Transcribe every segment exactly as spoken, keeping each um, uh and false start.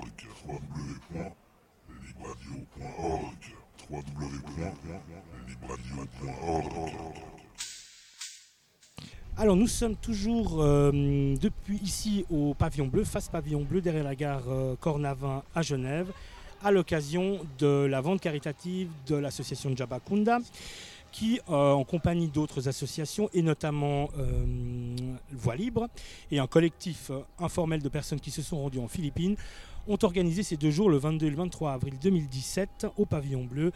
Alors nous sommes toujours euh, depuis ici au Pavillon Bleu, face Pavillon Bleu, derrière la gare euh, Cornavin à Genève, à l'occasion de la vente caritative de l'association Jabakunda, qui, euh, en compagnie d'autres associations, et notamment euh, Voix Libre, et un collectif euh, informel de personnes qui se sont rendues en Philippines, ont organisé ces deux jours, le vingt-deux et le vingt-trois avril deux mille dix-sept, au Pavillon Bleu,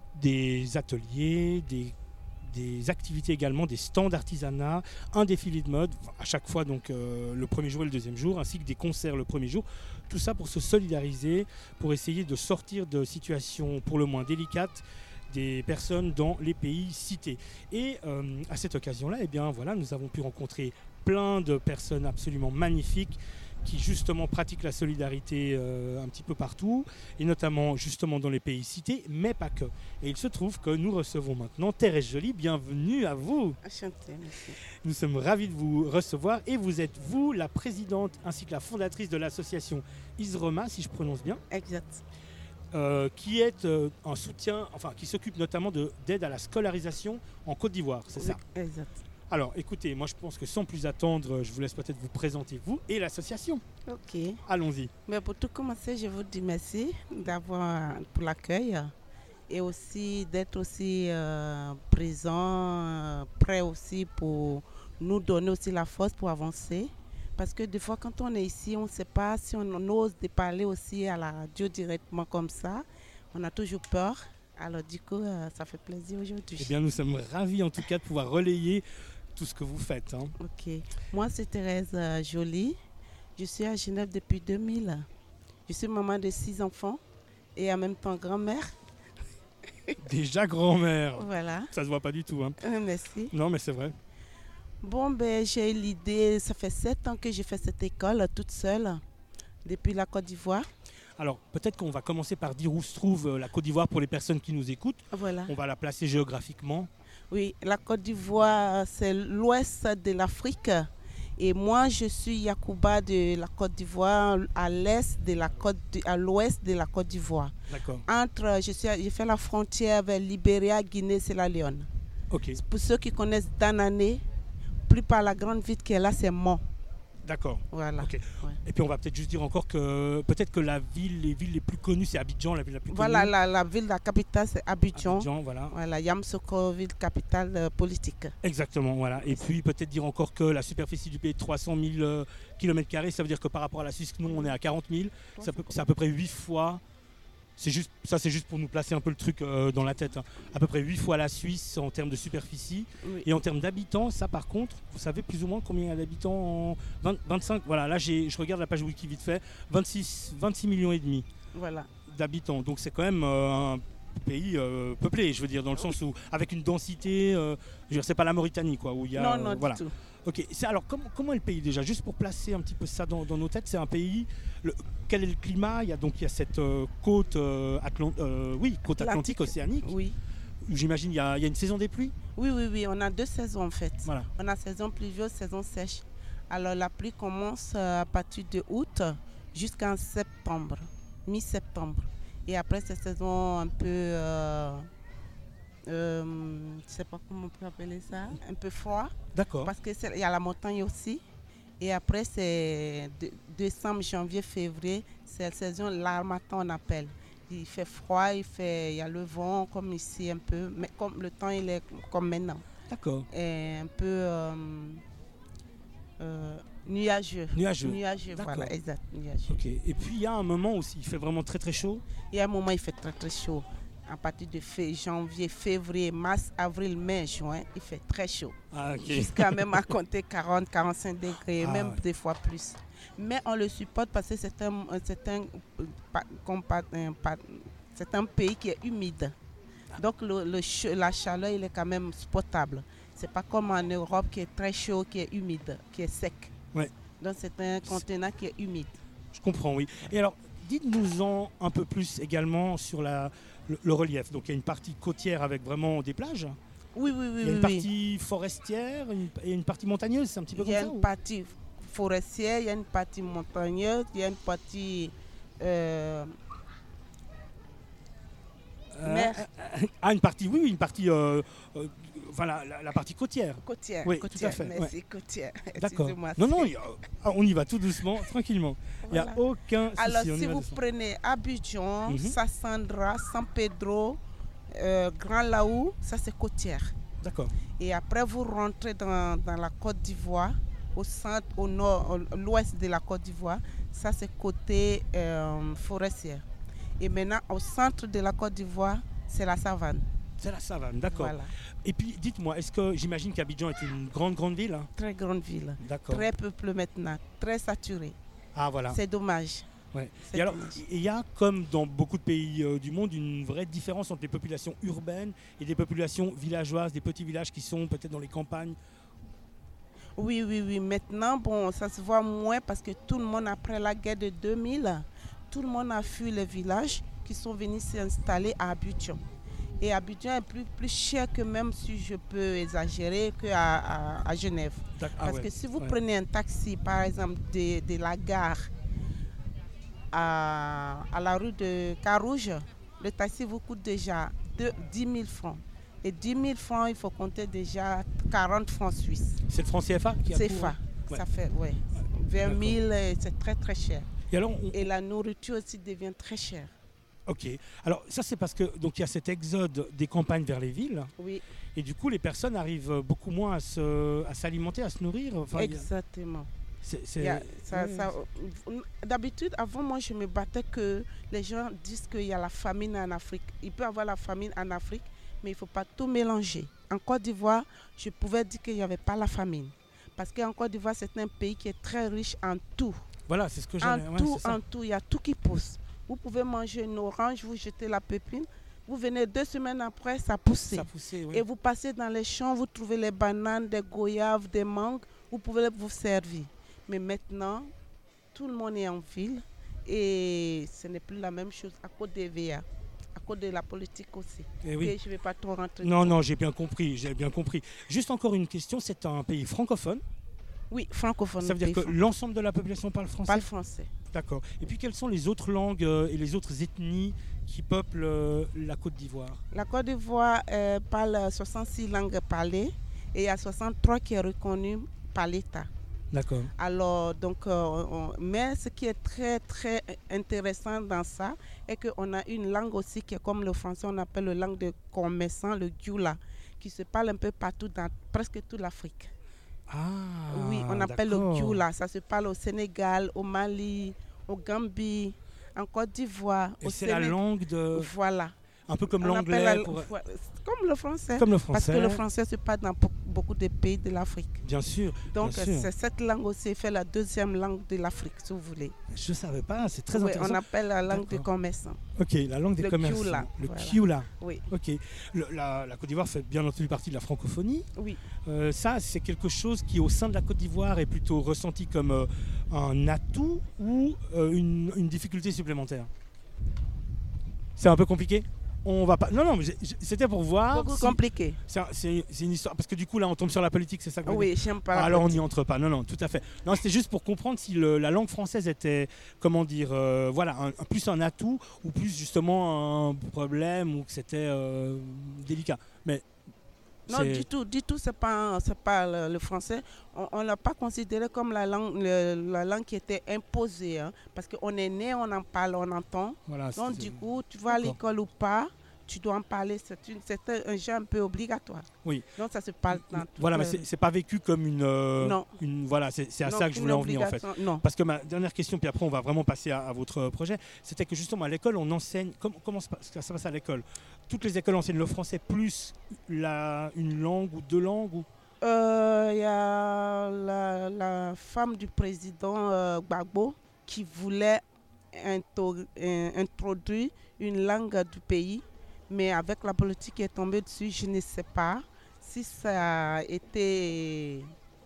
des ateliers, des des activités également, des stands d'artisanat, un défilé de mode, à chaque fois donc euh, le premier jour et le deuxième jour, ainsi que des concerts le premier jour. Tout ça pour se solidariser, pour essayer de sortir de situations pour le moins délicates des personnes dans les pays cités. Et euh, à cette occasion-là, eh bien, voilà, nous avons pu rencontrer plein de personnes absolument magnifiques qui justement pratiquent la solidarité euh, un petit peu partout, et notamment justement dans les pays cités, mais pas que. Et il se trouve que nous recevons maintenant Thérèse Joly, bienvenue à vous. Enchantée, merci. Nous sommes ravis de vous recevoir, et vous êtes vous la présidente ainsi que la fondatrice de l'association Isrema, si je prononce bien. Exact. Euh, qui est euh, un soutien, enfin qui s'occupe notamment de, d'aide à la scolarisation en Côte d'Ivoire, c'est ça? Exact. Alors écoutez, moi je pense que sans plus attendre, je vous laisse peut-être vous présenter vous et l'association. Ok. Allons-y. Mais pour tout commencer, je vous dis merci d'avoir pour l'accueil et aussi d'être aussi euh, présent, euh, prêt aussi pour nous donner aussi la force pour avancer. Parce que des fois, quand on est ici, on ne sait pas si on ose de parler aussi à la radio directement comme ça. On a toujours peur. Alors du coup, euh, ça fait plaisir aujourd'hui. Eh bien, nous sommes ravis en tout cas de pouvoir relayer tout ce que vous faites. Hein. Ok. Moi, c'est Thérèse euh, Joly. Je suis à Genève depuis deux mille. Je suis maman de six enfants et en même temps grand-mère. Déjà grand-mère. Voilà. Ça se voit pas du tout. Hein. Euh, merci. Non, mais c'est vrai. Bon, ben, j'ai eu l'idée, ça fait sept ans que j'ai fait cette école toute seule, depuis la Côte d'Ivoire. Alors, peut-être qu'on va commencer par dire où se trouve euh, la Côte d'Ivoire pour les personnes qui nous écoutent. Voilà. On va la placer géographiquement. Oui, la Côte d'Ivoire, c'est l'ouest de l'Afrique. Et moi, je suis Yacouba de la Côte d'Ivoire, à l'est de la Côte, à l'ouest de la Côte d'Ivoire. D'accord. Entre, je suis, j'ai fait la frontière vers Libéria, Guinée, Sierra Leone. Ok. Pour ceux qui connaissent Danané, plus par la grande ville qui est là, c'est Mont. D'accord. Voilà. Okay. Ouais. Et puis on va peut-être juste dire encore que peut-être que la ville, les villes les plus connues, c'est Abidjan, la ville la plus voilà, connue. Voilà, la, la ville, la capitale, c'est Abidjan. Abidjan, voilà. Voilà, Yamoussoukro, ville capitale euh, politique. Exactement, voilà. Et puis peut-être dire encore que la superficie du pays est de trois cent mille euh, kilomètres carrés, ça veut dire que par rapport à la Suisse, nous on est à quarante mille. C'est, c'est à peu près huit fois. C'est juste, ça c'est juste pour nous placer un peu le truc euh, dans la tête. Hein. À peu près huit fois la Suisse en termes de superficie. Oui. Et en termes d'habitants, ça par contre, vous savez plus ou moins combien il y a d'habitants en vingt, vingt-cinq. Voilà, là j'ai, je regarde la page wiki vite fait. vingt-six, vingt-six millions et demi voilà. d'habitants. Donc c'est quand même euh, un pays euh, peuplé, je veux dire, dans le sens où avec une densité, euh, je veux dire, c'est pas la Mauritanie quoi, où il y a. Non, non, euh, voilà. du tout. Ok, c'est, alors comment, comment est le pays déjà? Juste pour placer un petit peu ça dans, dans nos têtes, c'est un pays. Le, quel est le climat? Il y a donc il y a cette euh, côte, euh, Atlant- euh, oui, côte atlantique, océanique. Oui. J'imagine il y, a, il y a une saison des pluies. Oui, oui, oui. On a deux saisons en fait. Voilà. On a saison pluvieuse, saison sèche. Alors la pluie commence à partir de août jusqu'en septembre, mi-septembre. Et après cette saison un peu, euh, euh, je ne sais pas comment on peut appeler ça, un peu froid. D'accord. Parce qu'il y a la montagne aussi. Et après, c'est de, décembre, janvier, février, c'est la saison l'harmattan, on appelle. Il fait froid, il, fait, il y a le vent comme ici un peu, mais comme le temps il est comme maintenant. D'accord. Et un peu euh, euh, nuageux. Nuageux. Nuageux, D'accord. voilà, exact, nuageux. Ok. Et puis il y a un moment aussi, il fait vraiment très très chaud. Il y a un moment, il fait très très chaud. À partir de f- janvier, février, mars, avril, mai, juin, il fait très chaud. Ah, ok. Jusqu'à même à compter quarante, quarante-cinq degrés, Ah, même ouais. des fois plus. Mais on le supporte parce que c'est un, c'est un, c'est un pays qui est humide. Donc le, le ch- la chaleur, il est quand même supportable. C'est pas comme en Europe qui est très chaud, qui est humide, qui est sec. Ouais. Donc c'est un continent qui est humide. Je comprends, oui. Et alors, dites-nous-en un peu plus également sur la, le, le relief. Donc il y a une partie côtière avec vraiment des plages. Oui, oui, oui. Il y a une oui, partie forestière une- et une partie montagneuse, c'est un petit peu Il comme y a ça une ou- partie forestière, il y a une partie montagneuse, il y a une partie euh, Euh, mer euh, ah, une partie, oui, oui, une partie, euh, euh, voilà, la, la partie côtière. côtière. Oui, côtière, tout à fait, merci, ouais. côtière. D'accord. Excusez-moi. Non, non, y a- ah, on y va tout doucement, tranquillement. Il n'y a Voilà. aucun souci. Alors, on y si va vous doucement. prenez Abidjan, Mhm. Sassandra, San Pedro, euh, Grand Laou, ça c'est côtière. D'accord. Et après, vous rentrez dans, dans la Côte d'Ivoire, au centre, au nord, à l'ouest de la Côte d'Ivoire. Ça, c'est côté euh, forestier. Et maintenant, au centre de la Côte d'Ivoire, c'est la savane. C'est la savane, d'accord. Voilà. Et puis, dites-moi, est-ce que j'imagine qu'Abidjan est une grande, grande ville, hein? Très grande ville. D'accord. Très peuplée maintenant. Très saturée. Ah, voilà. C'est dommage. Ouais. C'est Et alors, dommage. il y a, comme dans beaucoup de pays euh, du monde, une vraie différence entre les populations urbaines et des populations villageoises, des petits villages qui sont peut-être dans les campagnes. Oui, oui, oui. Maintenant, bon, ça se voit moins parce que tout le monde, après la guerre de deux mille, tout le monde a fui les villages qui sont venus s'installer à Abidjan. Et Abidjan est plus, plus cher que, même si je peux exagérer, qu'à à, à Genève. D'ac- ah Parce ouais, que si vous ouais. prenez un taxi, par exemple, de, de la gare à, à la rue de Carouge, le taxi vous coûte déjà de, dix mille francs. Et dix mille francs, il faut compter déjà quarante francs suisses. C'est le franc C F A qui a C'est cours, fa. hein? Ouais. Ça fait, ouais. vingt mille, euh, c'est très très cher. Et alors, on- Et la nourriture aussi devient très chère. ok. Alors ça c'est parce que donc il y a cet exode des campagnes vers les villes Oui, et du coup les personnes arrivent beaucoup moins à se à s'alimenter, à se nourrir. Enfin, il y a- exactement. c'est- c'est- Il y a- ça- ouais, ça- D'habitude, avant moi, je me battais que les gens disent qu'il y a la famine en Afrique. Il peut y avoir la famine en Afrique, mais il ne faut pas tout mélanger. En Côte d'Ivoire, je pouvais dire qu'il n'y avait pas la famine. Parce qu'en Côte d'Ivoire, c'est un pays qui est très riche en tout. Voilà, c'est ce que En j'allais. ouais, tout, c'est ça. en tout, il y a tout qui pousse. Vous pouvez manger une orange, vous jetez la pépine, vous venez deux semaines après, ça pousse. Ça poussait, ouais. Et vous passez dans les champs, vous trouvez les bananes, des goyaves, des mangues, vous pouvez vous servir. Mais maintenant, tout le monde est en ville et ce n'est plus la même chose à cause des V A, à cause de la politique aussi. Eh oui. Et je ne vais pas trop rentrer. Non, dedans. non, j'ai bien compris, j'ai bien compris. Juste encore une question, c'est un pays francophone. Oui, francophone. Ça veut dire pays que franc- l'ensemble de la population parle français. Pas le français. D'accord. Et puis quelles sont les autres langues euh, et les autres ethnies qui peuplent euh, la Côte d'Ivoire? La Côte d'Ivoire euh, parle soixante-six langues parlées et il y a soixante-trois qui est reconnu par l'État. D'accord. Alors, donc, euh, on- mais ce qui est très, très intéressant dans ça est qu'on a une langue aussi qui est comme le français, on appelle la langue de commerçant, le Dioula, qui se parle un peu partout dans presque toute l'Afrique. Ah. Oui, on appelle le d'accord. Dioula. Ça se parle au Sénégal, au Mali, au Gambie, en Côte d'Ivoire, Et au c'est la Sénégal. langue de. Voilà. Un peu comme On appelle l'anglais. la- pour- vo- Comme le français. Comme le Parce français. que le français se parle dans be- beaucoup de pays de l'Afrique. Bien sûr. Donc, bien sûr. c'est cette langue aussi fait la deuxième langue de l'Afrique, si vous voulez. Je ne savais pas, c'est très Oui, intéressant. on appelle la langue des D'accord. commerçants. Ok, la langue des Le commerçants. Kioula, Le voilà. Kioula. Oui, Ok. Le- la, la Côte d'Ivoire fait bien entendu partie de la francophonie. oui. Euh, ça, c'est quelque chose qui, au sein de la Côte d'Ivoire, est plutôt ressenti comme euh, un atout ou euh, une, une difficulté supplémentaire. C'est un peu compliqué. On va pas. Non, non, mais j'ai- j'ai- c'était pour voir. Beaucoup si- compliqué. C'est un- c'est c'est une histoire parce que du coup là, on tombe sur la politique, c'est ça que vous Oui, j'aime pas Ah, la alors on politique. n'y entre pas. Non, non, tout à fait. Non, c'était juste pour comprendre si le- la langue française était, comment dire, euh, voilà, un, un- plus un atout ou plus justement un problème ou que c'était euh, délicat. Mais Non, c'est- du tout, du tout, c'est pas, c'est pas le, le français. On ne l'a pas considéré comme la langue, le- la langue qui était imposée. Hein, parce qu'on est né, on en parle, on entend. voilà. Donc, c'est- du coup, tu vas à D'accord. l'école ou pas, tu dois en parler. C'est une- c'est un, un genre un peu obligatoire. Oui. Donc, ça se parle dans Voilà, mais toute, c'est c'est pas vécu comme une. euh, Non. une voilà, c'est c'est à non, ça que je une voulais en venir en fait. obligation, Non. Parce que ma dernière question, puis après on va vraiment passer à, à votre projet, c'était que justement à l'école on enseigne, com- comment se passe- ça se passe à l'école? Toutes les écoles enseignent le français plus la, une langue ou deux langues ou... Euh, Il y a la, la femme du président euh, Gbagbo qui voulait into- euh, introduire une langue du pays, mais avec la politique qui est tombée dessus, je ne sais pas si ça a été,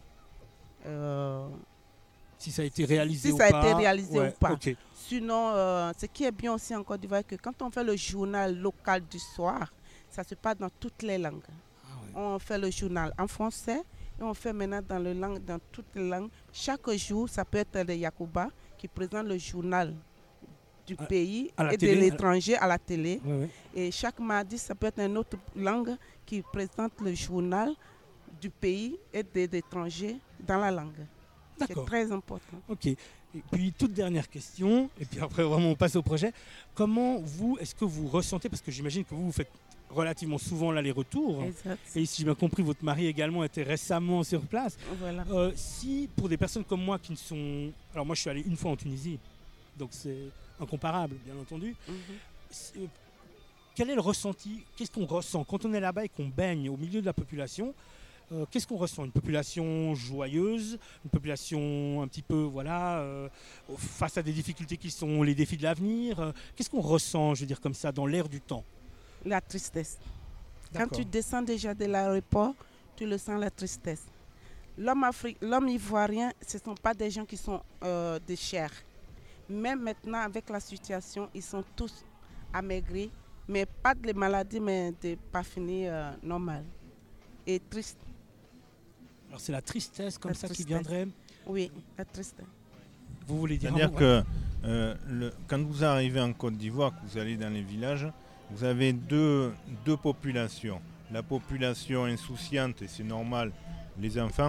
euh, Si ça a été réalisé Si ou ça a pas. été réalisé ou pas. Ok. Sinon, euh, ce qui est bien aussi en Côte d'Ivoire, c'est que quand on fait le journal local du soir, ça se passe dans toutes les langues. Ah ouais. On fait le journal en français et on fait maintenant dans, le langue, dans toutes les langues. Chaque jour, ça peut être les Yakuba qui présentent le journal du à, pays à et télé, de l'étranger à la télé. Ouais, ouais. Et chaque mardi, ça peut être une autre langue qui présente le journal du pays et de l'étranger dans la langue. D'accord. C'est très important. Ok. Et puis, toute dernière question, et puis après, vraiment, on passe au projet. Comment vous, est-ce que vous ressentez, parce que j'imagine que vous, vous faites relativement souvent l'aller-retour, Exact. et si j'ai bien compris, votre mari également était récemment sur place. Voilà. Euh, si, pour des personnes comme moi qui ne sont... Alors, moi, je suis allé une fois en Tunisie, donc c'est incomparable, bien entendu. Mhm. Si- euh, quel est le ressenti? Qu'est-ce qu'on ressent quand on est là-bas et qu'on baigne au milieu de la population? Euh, qu'est-ce qu'on ressent? Une population joyeuse, une population un petit peu, voilà, euh, face à des difficultés qui sont les défis de l'avenir. Euh, qu'est-ce qu'on ressent, je veux dire, comme ça, dans l'air du temps? La tristesse. Quand D'accord. tu descends déjà de l'aéroport, tu le sens, la tristesse. L'homme, Afri- l'homme ivoirien, ce ne sont pas des gens qui sont euh, de chair. Même maintenant, avec la situation, ils sont tous amaigris, mais pas de maladies, mais de pas fini euh, normal. Et triste, Alors c'est la tristesse comme La ça qui tristesse. viendrait. oui, la tristesse. Vous voulez dire? C'est-à-dire un mot? que euh, le- quand vous arrivez en Côte d'Ivoire, que vous allez dans les villages, vous avez deux, deux populations. La population insouciante, et c'est normal, les enfants,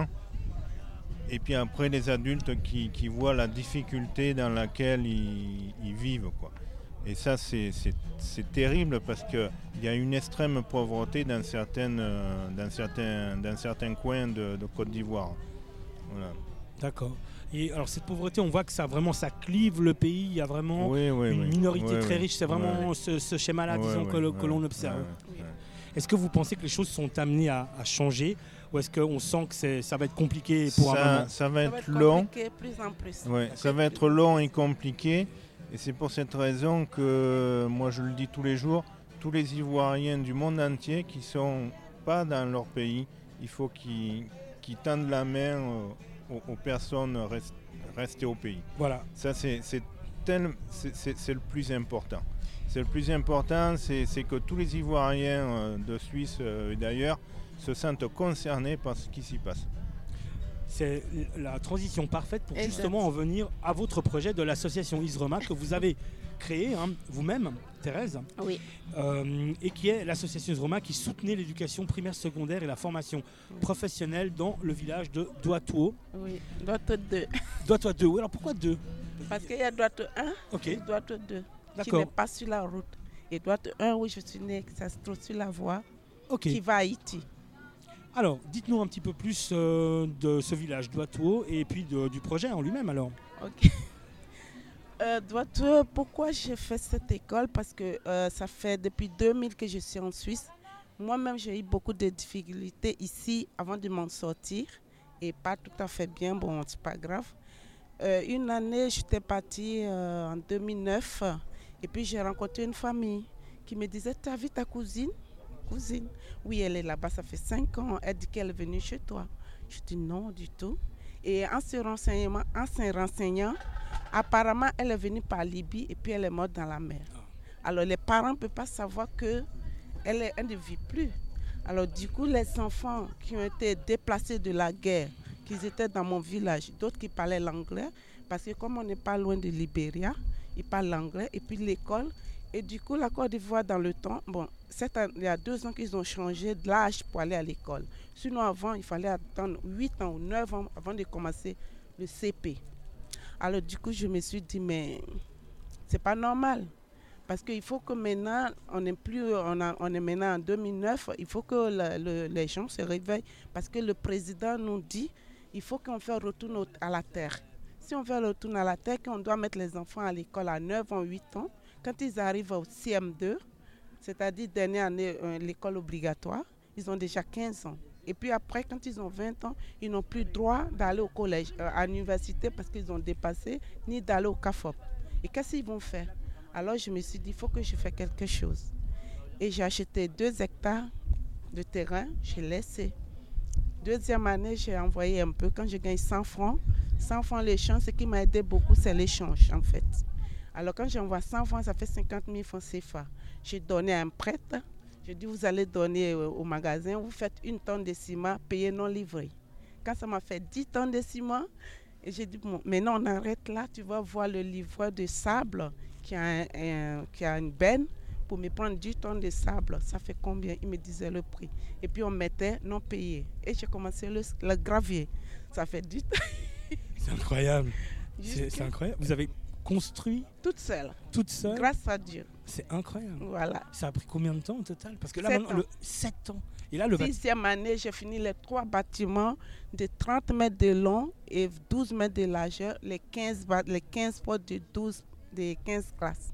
et puis après les adultes qui, qui voient la difficulté dans laquelle ils, ils vivent, quoi. Et ça, c'est, c'est, c'est terrible parce qu'il y a une extrême pauvreté dans, certaines, euh, dans, certains, dans certains coins de, de Côte d'Ivoire. Voilà. D'accord. Et alors cette pauvreté, on voit que ça vraiment ça clive le pays. Il y a vraiment Oui, oui, une oui. minorité Oui, très oui. riche. C'est vraiment Ouais. ce, ce schéma-là, Ouais, disons, ouais, que, le- ouais, que l'on ouais, observe. ouais, ouais. Est-ce que vous pensez que les choses sont amenées à, à changer, ou est-ce qu'on sent que c'est, ça va être compliqué pour un Ça, moment? ça va Ça être va être long. compliqué plus en plus. Ouais, ça va être long et compliqué. Et c'est pour cette raison que, moi je le dis tous les jours, tous les Ivoiriens du monde entier qui ne sont pas dans leur pays, il faut qu'ils, qu'ils tendent la main euh, aux, aux personnes rest- restées au pays. Voilà. Ça, c'est, c'est, tel- c'est, c'est- c'est le plus important. C'est le plus important, c'est, c'est que tous les Ivoiriens euh, de Suisse euh, et d'ailleurs se sentent concernés par ce qui s'y passe. C'est la transition parfaite pour Exact. justement en venir à votre projet de l'association ISREMA que vous avez créé hein, vous-même, Thérèse, Oui. euh, et qui est l'association ISREMA qui soutenait l'éducation primaire, secondaire et la formation professionnelle dans le village de Douatouo. Oui. D'autres deux. Douatouo deux, oui, alors pourquoi deux? Parce qu'il y a droite un Ok, et droite deux qui d'accord. n'est pas sur la route. Et droite un où je suis né, ça se trouve sur la voie Ok. qui va à Haïti. Alors, dites-nous un petit peu plus euh, de ce village Douatouo et puis de- du projet en lui-même alors. Ok. Euh, Douatouo, pourquoi j'ai fait cette école? Parce que euh, ça fait depuis deux mille que je suis en Suisse. Moi-même, j'ai eu beaucoup de difficultés ici avant de m'en sortir. Et pas tout à fait bien, bon, c'est pas grave. Euh, une année, j'étais partie euh, en deux mille neuf. Et puis, j'ai rencontré une famille qui me disait, tu as vu ta cousine? Cousine? Oui, elle est là-bas, ça fait cinq ans. Elle dit qu'elle est venue chez toi. Je dis non du tout. Et en se renseignant, en se renseignant, apparemment, elle est venue par Libye et puis elle est morte dans la mer. Alors, les parents ne peuvent pas savoir qu'elle est- elle ne vit plus. Alors, du coup, les enfants qui ont été déplacés de la guerre, qui étaient dans mon village, d'autres qui parlaient l'anglais, parce que comme on n'est pas loin de Libéria, ils parlent l'anglais, et puis l'école. Et du coup, la Côte d'Ivoire, dans le temps, bon, cette année, il y a deux ans qu'ils ont changé de l'âge pour aller à l'école. Sinon, avant, il fallait attendre huit ans ou neuf ans avant de commencer le C P. Alors, du coup, je me suis dit, mais c'est pas normal. Parce qu'il faut que maintenant, on est, plus, on, a- on est maintenant en deux mille neuf, il faut que le- le- les gens se réveillent. Parce que le président nous dit, il faut qu'on fasse retour au- à la terre. Si on fait le retour à la terre, qu'on doit mettre les enfants à l'école à neuf ans, huit ans, quand ils arrivent au C M deux, c'est-à-dire dernière année, euh, l'école obligatoire, ils ont déjà quinze ans. Et puis après, quand ils ont vingt ans, ils n'ont plus droit d'aller au collège, euh, à l'université parce qu'ils ont dépassé, ni d'aller au C A F O P. Et qu'est-ce qu'ils vont faire? Alors je me suis dit, il faut que je fasse quelque chose. Et j'ai acheté deux hectares de terrain, j'ai laissé. Deuxième année, j'ai envoyé un peu. Quand je gagne cent francs, cent francs l'échange, ce qui m'a aidé beaucoup, c'est l'échange en fait. Alors quand j'envoie cent francs, ça fait cinquante mille francs C F A. J'ai donné à un prêtre. Je dis, vous allez donner au, au magasin, vous faites une tonne de ciment, payé non livré. Quand ça m'a fait dix tonnes de ciment, Et j'ai dit, bon, maintenant on arrête là, tu vas voir le livreur de sable qui a, un, un, qui a une benne pour me prendre dix tonnes de sable. Ça fait combien? Il me disait le prix. Et puis on mettait non payé. Et j'ai commencé le, le gravier. Ça fait dix tonnes. C'est incroyable. C'est, c'est incroyable. Vous avez construit toute seule. Toute seule. Grâce à Dieu. C'est incroyable. Voilà. Ça a pris combien de temps au total? Parce que là, sept maintenant, ans. le sept ans. Et là, le sixième année, j'ai fini les trois bâtiments de trente mètres de long et douze mètres de largeur, les quinze, les quinze portes de douze, de quinze classes.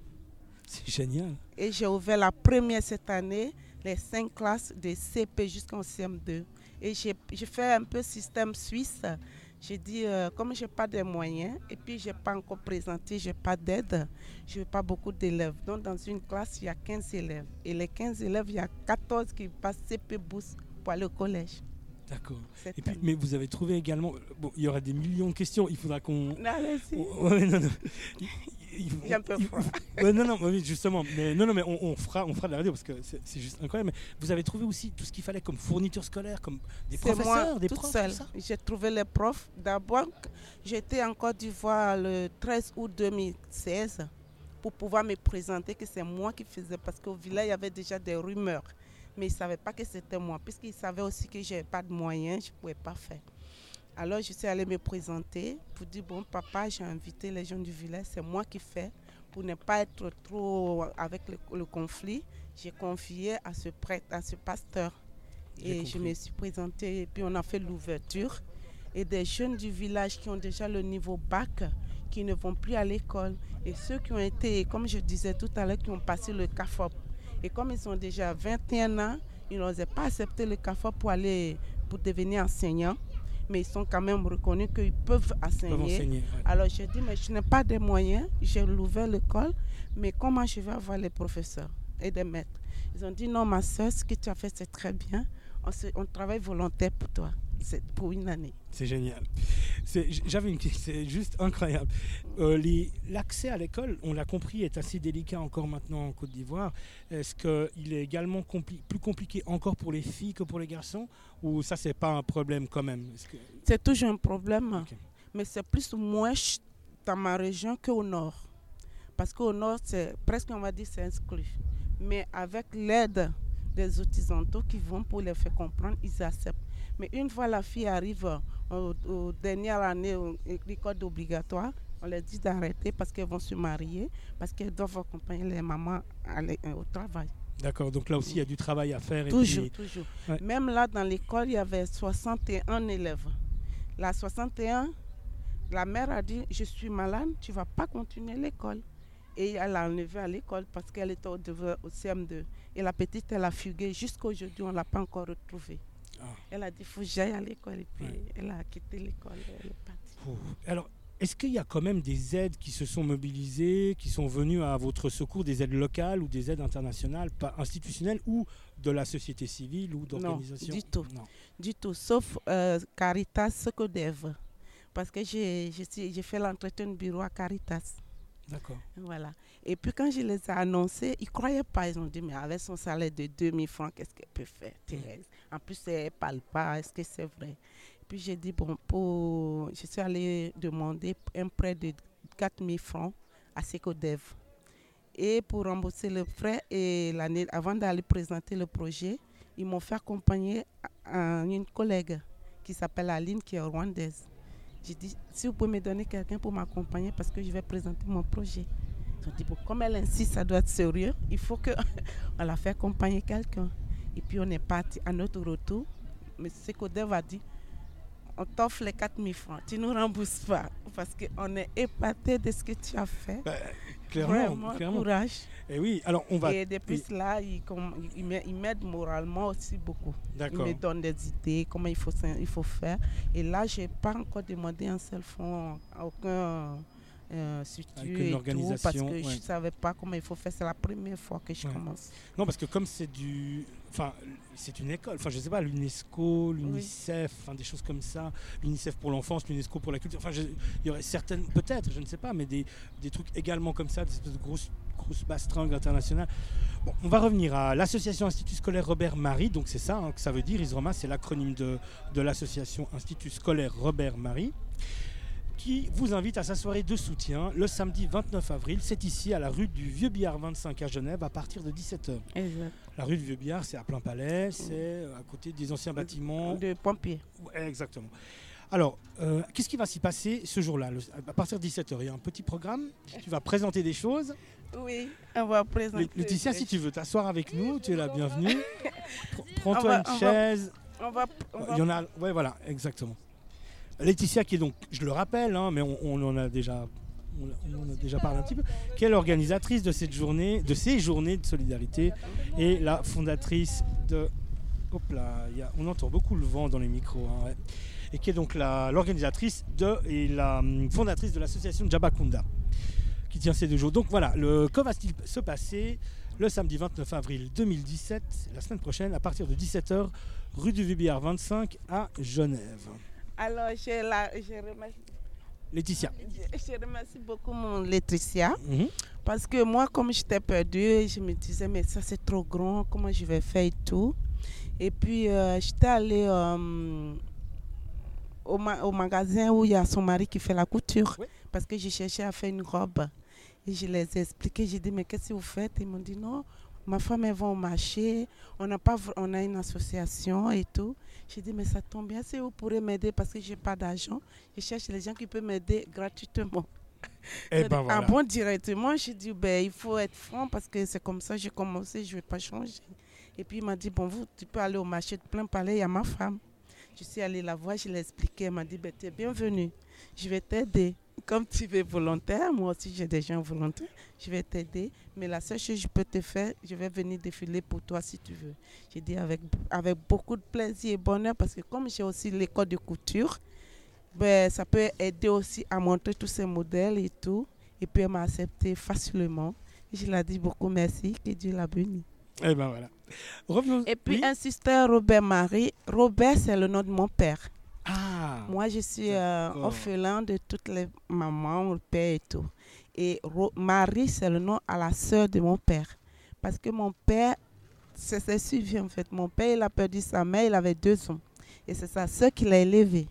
C'est génial. Et j'ai ouvert la première cette année, les cinq classes de C P jusqu'en C M deux. Et j'ai, j'ai fait un peu système suisse. J'ai dit, euh, comme je n'ai pas de moyens, et puis je n'ai pas encore présenté, je n'ai pas d'aide, je n'ai pas beaucoup d'élèves. Donc, dans une classe, il y a quinze élèves. Et les quinze élèves, il y a quatorze qui passent C P Boost pour aller au collège. D'accord. Cette Et puis, année. mais vous avez trouvé également... Bon, il y aura des millions de questions, il faudra qu'on... Non, allez-y. Oh, ouais, non, non. Il, il, J'ai un peu il, froid. Ouais, non, non, oui, justement. Mais, non, non, mais on, on, fera, on fera de la radio parce que c'est, c'est juste incroyable. Mais vous avez trouvé aussi tout ce qu'il fallait comme fourniture scolaire, comme des C'est professeurs, moi, des toute profs, seule. tout ça? J'ai trouvé les profs. D'abord, j'étais en Côte d'Ivoire le treize août deux mille seize pour pouvoir me présenter que c'est moi qui faisais. Parce qu'au village, il y avait déjà des rumeurs. Mais ils ne savaient pas que c'était moi. Puisqu'ils savaient aussi que je n'avais pas de moyens, je ne pouvais pas faire. Alors, je suis allée me présenter pour dire, bon, papa, j'ai invité les gens du village, c'est moi qui fais. Pour ne pas être trop avec le, le conflit, j'ai confié à ce prêtre, à ce pasteur. Et je me suis présentée et puis on a fait l'ouverture. Et des jeunes du village qui ont déjà le niveau bac, qui ne vont plus à l'école. Et ceux qui ont été, comme je disais tout à l'heure, qui ont passé le C A F O P. Et comme ils ont déjà vingt et un ans, ils n'osaient pas accepter le C A F O P pour aller, pour devenir enseignants. Mais ils sont quand même reconnus qu'ils peuvent enseigner. Peuvent enseigner, ouais. Alors j'ai dit, mais je n'ai pas de moyens, j'ai ouvert l'école, mais comment je vais avoir les professeurs et des maîtres? Ils ont dit, non ma soeur, ce que tu as fait c'est très bien, on, se, on travaille volontaire pour toi, c'est pour une année. C'est génial. C'est, j'avais une question, c'est juste incroyable. Euh, les, l'accès à l'école, on l'a compris, est assez délicat encore maintenant en Côte d'Ivoire. Est-ce qu'il est également compli- plus compliqué encore pour les filles que pour les garçons? Ou ça, c'est pas un problème quand même? Est-ce que... C'est toujours un problème, Okay. mais c'est plus ou moins dans ma région qu'au nord. Parce qu'au nord, c'est presque, on va dire, c'est exclu. Mais avec l'aide des occidentaux qui vont pour les faire comprendre, ils acceptent. Mais une fois la fille arrive aux, aux dernières années à l'école obligatoire, on leur dit d'arrêter parce qu'elles vont se marier, parce qu'elles doivent accompagner les mamans à au travail. D'accord, donc là aussi il y a du travail à faire. Toujours, et puis... toujours. Ouais. Même là dans l'école, il y avait soixante et un élèves. La soixante et un, la mère a dit, je suis malade, tu ne vas pas continuer l'école. Et elle l'a enlevée à l'école parce qu'elle était au, au C M deux. Et la petite, elle a fugué. Jusqu'à aujourd'hui, on ne l'a pas encore retrouvée. Ah. Elle a dit, il faut que j'aille à l'école. Et puis, ouais. Elle a quitté l'école. Elle est partie. Ouh. Alors, est-ce qu'il y a quand même des aides qui se sont mobilisées, qui sont venues à votre secours, des aides locales ou des aides internationales, pas institutionnelles, ou de la société civile ou d'organisations? Non, du tout. Non. Du tout, sauf euh, Caritas Secodev. Parce que j'ai, j'ai, j'ai fait l'entretien de bureau à Caritas. D'accord. Voilà. Et puis quand je les ai annoncés, ils ne croyaient pas. Ils ont dit, mais avec son salaire de deux mille francs, qu'est-ce qu'elle peut faire, Thérèse? En plus, elle ne parle pas. Est-ce que c'est vrai? Et puis j'ai dit, bon, pour... je suis allée demander un prêt de quatre mille francs à Secodev. Et pour rembourser le prêt, et l'année avant d'aller présenter le projet, ils m'ont fait accompagner à une collègue qui s'appelle Aline, qui est rwandaise. J'ai dit, si vous pouvez me donner quelqu'un pour m'accompagner parce que je vais présenter mon projet. Ils ont dit, bon, comme elle insiste, ça doit être sérieux, il faut qu'on la fait accompagner quelqu'un. Et puis on est parti à notre retour. M. Secodev a dit, on t'offre les quatre mille francs, tu ne nous rembourses pas parce qu'on est épaté de ce que tu as fait. Bah, clairement, Vraiment, clairement. Courage. Et oui, alors on va... Et depuis oui. cela, il, il, il m'aide moralement aussi beaucoup. D'accord. Il me donne des idées, comment il faut, il faut faire. Et là, je n'ai pas encore demandé un seul fonds à aucun euh, structure et tout, parce que ouais. je ne savais pas comment il faut faire. C'est la première fois que je ouais. commence. Non, parce que comme c'est du... Enfin, c'est une école. Enfin, je ne sais pas, l'UNESCO, l'UNICEF, oui. enfin, des choses comme ça. L'UNICEF pour l'enfance, l'UNESCO pour la culture. Enfin, je, il y aurait certaines, peut-être, je ne sais pas, mais des, des trucs également comme ça, des espèces de grosses, grosses bastringues internationales. Bon, on va revenir à l'association Institut scolaire Robert Marie. Donc, c'est ça hein, que ça veut dire. ISROMA, c'est l'acronyme de, de l'association Institut scolaire Robert Marie. qui vous invite à sa soirée de soutien le samedi vingt-neuf avril. C'est ici à la rue du Vieux-Billard vingt-cinq à Genève à partir de dix-sept heures. Exact. La rue du Vieux-Billard, c'est à plein palais, c'est à côté des anciens bâtiments. De pompiers. Ouais, exactement. Alors, euh, qu'est-ce qui va s'y passer ce jour-là? Le- À partir de dix-sept heures, il y a un petit programme. Tu vas présenter des choses. Oui, on va présenter. Lé- Laetitia, si tu veux t'asseoir avec nous, tu es la bienvenue. Pr- On Prends-toi va- une on va- chaise. On va, on va- Il y en a. Ouais, voilà, exactement. Laetitia, qui est donc, je le rappelle, hein, mais on, on en a déjà, on, on en a déjà parlé un petit peu, qui est l'organisatrice de cette journée, de ces journées de solidarité, et la fondatrice de. Hop là, il y a- on entend beaucoup le vent dans les micros, hein, ouais. Et qui est donc la- l'organisatrice de et la hum, fondatrice de l'association Jabakunda, qui tient ces deux jours. Donc voilà, le, que va-t-il se passer le samedi vingt-neuf avril deux mille dix-sept, la semaine prochaine, à partir de dix-sept heures, rue du Vieux-Billard vingt-cinq à Genève. Alors, je, la, je, remercie, Laetitia. je, je remercie beaucoup mon Laetitia. Mhm. Parce que moi, comme j'étais perdue, je me disais, mais ça c'est trop grand, comment je vais faire et tout. Et puis, euh, j'étais allée euh, au, ma- au magasin où il y a son mari qui fait la couture. Oui. Parce que je cherchais à faire une robe. Et je les ai expliqué, j'ai dit, mais qu'est-ce que vous faites? Ils m'ont dit, non, ma femme, elle va au marché, on, n'a pas, v- on a une association et tout. J'ai dit, mais ça tombe bien, si vous pourrez m'aider parce que je n'ai pas d'argent. Je cherche les gens qui peuvent m'aider gratuitement. Et Ah ben voilà. bon, directement, j'ai dit, ben, il faut être franc parce que c'est comme ça, j'ai commencé, je ne vais pas changer. Et puis il m'a dit, bon, vous, tu peux aller au marché de plein palais, il y a ma femme. Je suis allée la voir, je l'ai expliqué, elle m'a dit, ben, tu es bienvenue, je vais t'aider. Comme tu es volontaire, moi aussi j'ai des gens volontaires, je vais t'aider. Mais la seule chose que je peux te faire, je vais venir défiler pour toi si tu veux. J'ai dit avec, avec beaucoup de plaisir et bonheur parce que comme j'ai aussi l'école de couture, ben, ça peut aider aussi à montrer tous ces modèles et tout. Et puis elle m'a accepté facilement. Et je lui ai dit beaucoup merci, que Dieu la bénisse. Et ben voilà. Revenons. Et puis Oui. insisteur Robert Marie. Robert, c'est le nom de mon père. Ah. Moi, je suis euh, D'accord. orphelin de toutes les mamans, le père et tout. Et Ro- Marie, c'est le nom à la sœur de mon père. Parce que mon père, c'est c'est suivi en fait. Mon père, il a perdu sa mère, il avait deux ans. Et c'est sa sœur qui l'a élevé.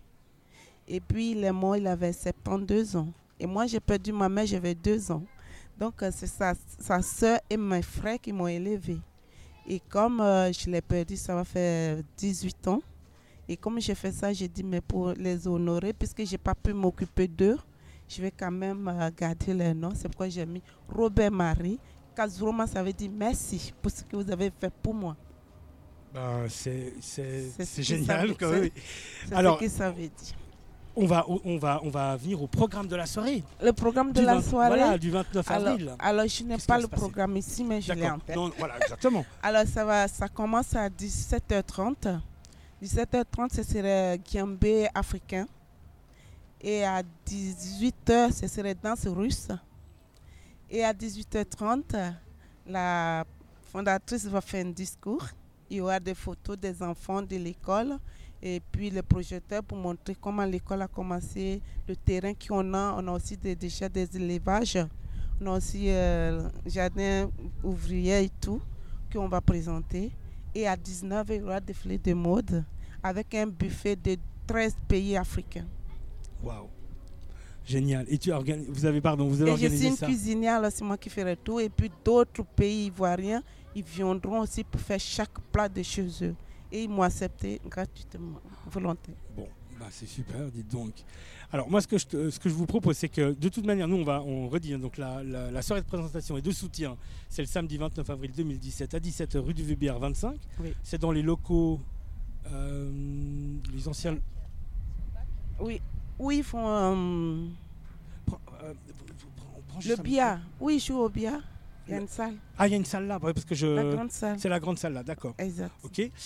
Et puis, il est mort, il avait soixante-douze ans. Et moi, j'ai perdu ma mère, j'avais deux ans. Donc, euh, c'est sa, sa sœur et mes frères qui m'ont élevé. Et comme euh, je l'ai perdu, ça va faire dix-huit ans. Et comme j'ai fait ça, j'ai dit, mais pour les honorer, puisque je n'ai pas pu m'occuper d'eux, je vais quand même euh, garder leur nom. C'est pourquoi j'ai mis Robert Marie. Kazuroma, ça veut dire merci pour ce que vous avez fait pour moi. Ben, c'est c'est- C'est ce c'est qui génial. savait- quand c'est- même. C'est Alors- ce que ça veut dire. On va, on, va, on va venir au programme de la soirée. Le programme de Du la vingt soirée, Voilà, du vingt-neuf alors, avril. alors je n'ai Qu'est-ce qui pas va le se passer? programme ici, mais je l'ai en D'accord. tête. Non, voilà, exactement. Alors ça, va, ça commence à dix-sept heures trente. dix-sept heures trente, ce serait Guiambé africain. Et à dix-huit heures, ce serait danse russe. Et à dix-huit heures trente, la fondatrice va faire un discours. Il y aura des photos des enfants de l'école et puis le projecteur pour montrer comment l'école a commencé, le terrain qu'on a. On a aussi des, déjà des élevages. On a aussi euh, jardin ouvrier et tout qu'on va présenter. Et à dix-neuf heures, il y aura des défilé de mode avec un buffet de treize pays africains. Waouh. Génial. Et tu organi- vous avez, pardon, vous avez Et je suis organisé une ça. cuisinière, alors c'est moi qui ferai tout. Et puis d'autres pays ivoiriens, ils viendront aussi pour faire chaque plat de chez eux. Et ils m'ont accepté gratuitement, volontaire. Bon, bah c'est super, dites donc. Alors moi, ce que je, te- ce que je vous propose, c'est que de toute manière, nous, on va, on redit, hein, donc la, la- la soirée de présentation et de soutien, c'est le samedi vingt-neuf avril deux mille dix-sept à dix-sept heures rue du Vieux-Billard vingt-cinq. Oui. C'est dans les locaux, euh, les anciens. Oui, oui, ils font euh, Prends- euh, vous- vous- on prend juste le un billard. Oui, je joue au billard. Il y a Le- une salle, Ah, il y a une salle là, ouais, parce que je. la grande salle. C'est la grande salle là, d'accord. Exact. Ok. Et,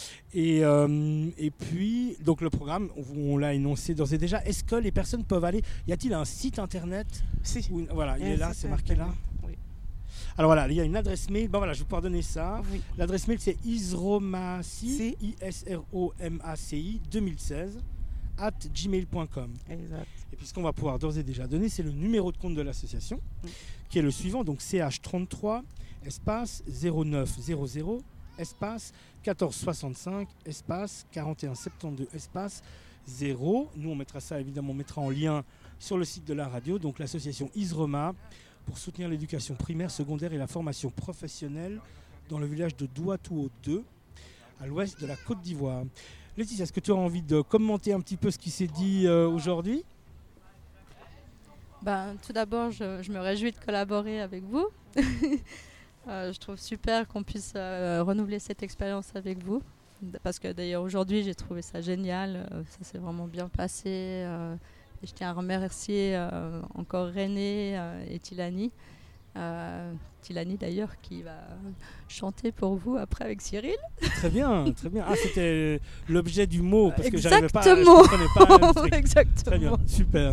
euh, et puis, donc le programme, on, on l'a énoncé d'ores et déjà. Est-ce que les personnes peuvent aller? Y a-t-il un site internet Si. où- Voilà, il Un est là, site c'est marqué là. internet. Oui. Alors voilà, il y a une adresse mail. Ben voilà, je vais pouvoir donner ça. Oui. L'adresse mail c'est isromaci, Si. I S R O M A C I deux mille seize at gmail point com. Exact. Et puis ce qu'on va pouvoir d'ores et déjà donner, c'est le numéro de compte de l'association, Oui. qui est le suivant, donc C H trente-trois, espace zéro neuf zéro zéro, espace quatorze soixante-cinq, espace quarante et un soixante-douze, espace zéro. Nous, on mettra ça, évidemment, on mettra en lien sur le site de la radio, donc l'association ISREMA, pour soutenir l'éducation primaire, secondaire et la formation professionnelle dans le village de Douatouo deux, à l'ouest de la Côte d'Ivoire. Laetitia, est-ce que tu as envie de commenter un petit peu ce qui s'est dit euh, aujourd'hui ? Ben, tout d'abord, je, je me réjouis de collaborer avec vous. euh, je trouve super qu'on puisse euh, renouveler cette expérience avec vous. Parce que d'ailleurs, aujourd'hui, j'ai trouvé ça génial. Euh, ça s'est vraiment bien passé. Euh, et je tiens à remercier euh, encore René euh, et Tilani. Euh, Tilani d'ailleurs qui va chanter pour vous après avec Cyril. Très bien, très bien. Ah, c'était l'objet du mot parce Exactement. que j'arrivais pas, je comprenais pas le truc. Exactement. Très bien, super.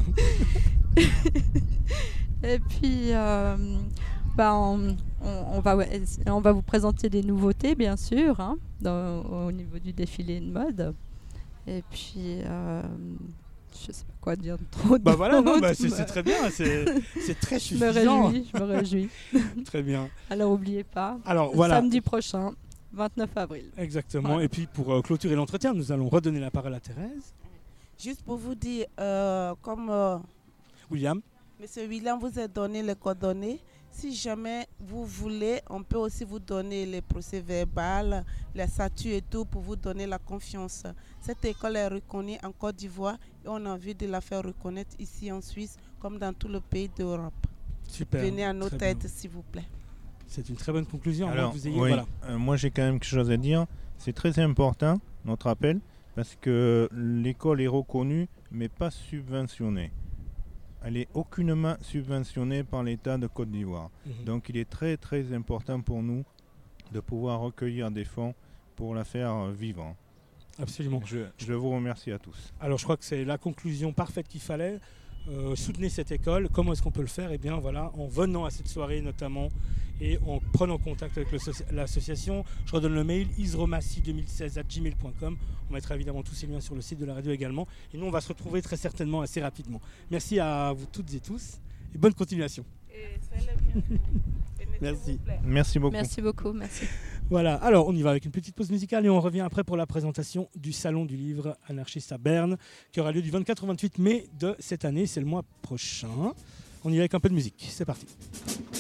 Et puis, euh, bah on, on, on, va, on va vous présenter des nouveautés, bien sûr, hein, dans, au niveau du défilé de mode. Et puis, euh, je sais pas quoi dire trop. Bah voilà, non, bah c'est, c'est très bien, c'est, c'est très je me suffisant. réjouis, je me réjouis. Très bien. Alors, n'oubliez pas, Alors, voilà. samedi prochain, vingt-neuf avril. Exactement. Voilà. Et puis, pour euh, clôturer l'entretien, nous allons redonner la parole à Thérèse. Juste pour vous dire, euh, comme euh, William. Monsieur William vous a donné les coordonnées, si jamais vous voulez, on peut aussi vous donner les procès-verbaux, les statuts et tout pour vous donner la confiance. Cette école est reconnue en Côte d'Ivoire et on a envie de la faire reconnaître ici en Suisse comme dans tout le pays d'Europe. Super. Venez à nos très têtes, bien. s'il vous plaît. C'est une très bonne conclusion. Alors, vous ayez, oui, voilà. euh, moi j'ai quand même quelque chose à dire. C'est très important, notre appel, parce que l'école est reconnue, mais pas subventionnée. Elle n'est aucunement subventionnée par l'État de Côte d'Ivoire. Mhm. Donc il est très très important pour nous de pouvoir recueillir des fonds pour la faire vivre. Absolument. Je, je vous remercie à tous. Alors je crois que c'est la conclusion parfaite qu'il fallait. Euh, soutenez cette école. Comment est-ce qu'on peut le faire ? Eh bien voilà, en venant à cette soirée notamment et en prenant contact avec le soci- l'association. Je redonne le mail isromassi deux mille seize arobase gmail point com. On mettra évidemment tous ces liens sur le site de la radio également. Et nous on va se retrouver très certainement assez rapidement. Merci à vous toutes et tous et bonne continuation. Et soyez les bienvenus. Venez, Merci. s'il vous plaît. Merci beaucoup. Merci beaucoup, merci. Voilà, alors on y va avec une petite pause musicale et on revient après pour la présentation du Salon du Livre Anarchiste à Berne qui aura lieu du vingt-quatre au vingt-huit mai de cette année, c'est le mois prochain. On y va avec un peu de musique, c'est parti.